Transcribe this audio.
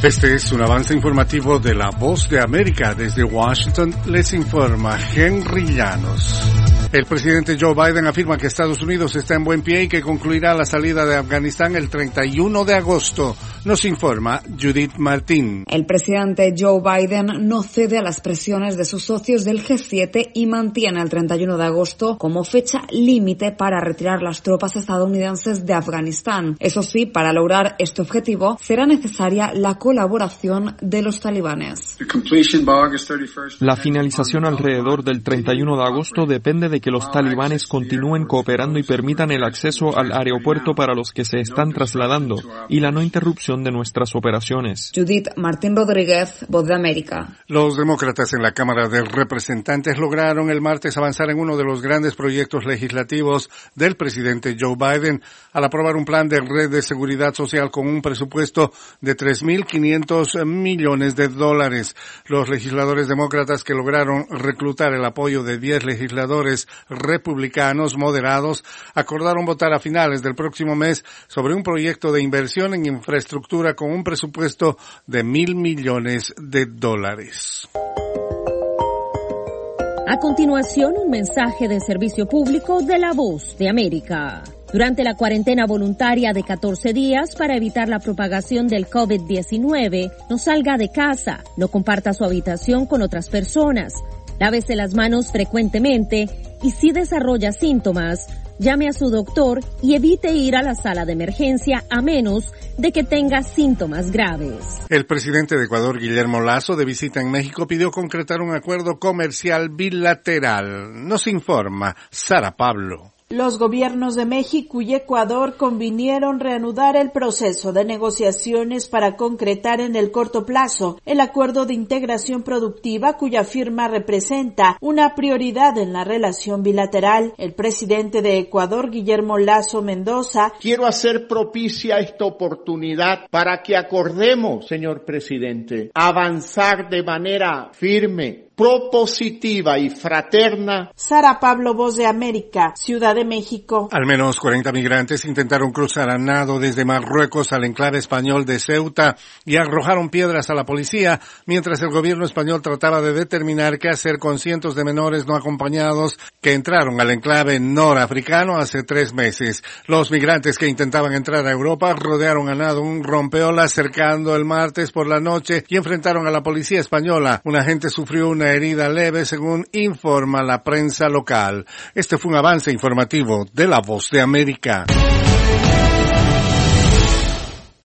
Este es un avance informativo de La Voz de América. Desde Washington les informa Henry Llanos. El presidente Joe Biden afirma que Estados Unidos está en buen pie y que concluirá la salida de Afganistán el 31 de agosto. Nos informa Judith Martín. El presidente Joe Biden no cede a las presiones de sus socios del G7 y mantiene el 31 de agosto como fecha límite para retirar las tropas estadounidenses de Afganistán. Eso sí, para lograr este objetivo será necesaria la colaboración de los talibanes. La finalización alrededor del 31 de agosto depende de que los talibanes continúen cooperando y permitan el acceso al aeropuerto para los que se están trasladando y la no interrupción de nuestras operaciones. Judith Martín Rodríguez, Voz de América. Los demócratas en la Cámara de Representantes lograron el martes avanzar en uno de los grandes proyectos legislativos del presidente Joe Biden al aprobar un plan de red de seguridad social con un presupuesto de $3.500 millones. Los legisladores demócratas que lograron reclutar el apoyo de 10 legisladores republicanos moderados acordaron votar a finales del próximo mes sobre un proyecto de inversión en infraestructura con un presupuesto de $1,000 millones. A continuación, un mensaje de servicio público de La Voz de América. Durante la cuarentena voluntaria de 14 días para evitar la propagación del COVID-19, no salga de casa, no comparta su habitación con otras personas, lávese las manos frecuentemente y si desarrolla síntomas, llame a su doctor y evite ir a la sala de emergencia a menos de que tenga síntomas graves. El presidente de Ecuador, Guillermo Lasso, de visita en México, pidió concretar un acuerdo comercial bilateral. Nos informa Sara Pablo. Los gobiernos de México y Ecuador convinieron reanudar el proceso de negociaciones para concretar en el corto plazo el acuerdo de integración productiva cuya firma representa una prioridad en la relación bilateral. El presidente de Ecuador, Guillermo Lasso Mendoza: quiero hacer propicia esta oportunidad para que acordemos, señor presidente, avanzar de manera firme, propositiva y fraterna. Sara Pablo, Voz de América, Ciudad de México. Al menos 40 migrantes intentaron cruzar a nado desde Marruecos al enclave español de Ceuta y arrojaron piedras a la policía mientras el gobierno español trataba de determinar qué hacer con cientos de menores no acompañados que entraron al enclave norafricano hace 3 meses. Los migrantes que intentaban entrar a Europa rodearon a nado un rompeolas cercando el martes por la noche y enfrentaron a la policía española. Un agente sufrió una herida leve, según informa la prensa local. Este fue un avance informativo de La Voz de América.